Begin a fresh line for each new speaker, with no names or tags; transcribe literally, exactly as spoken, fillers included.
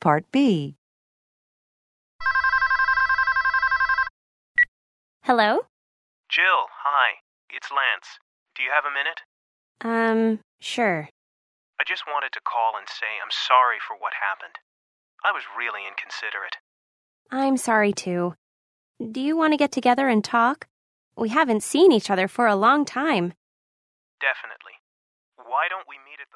Part B.
Hello?
Jill, hi. It's Lance. Do you have a minute?
Um, sure.
I just wanted to call and say I'm sorry for what happened. I was really inconsiderate.
I'm sorry too. Do you want to get together and talk? We haven't seen each other for a long time.
Definitely. Why don't we meet at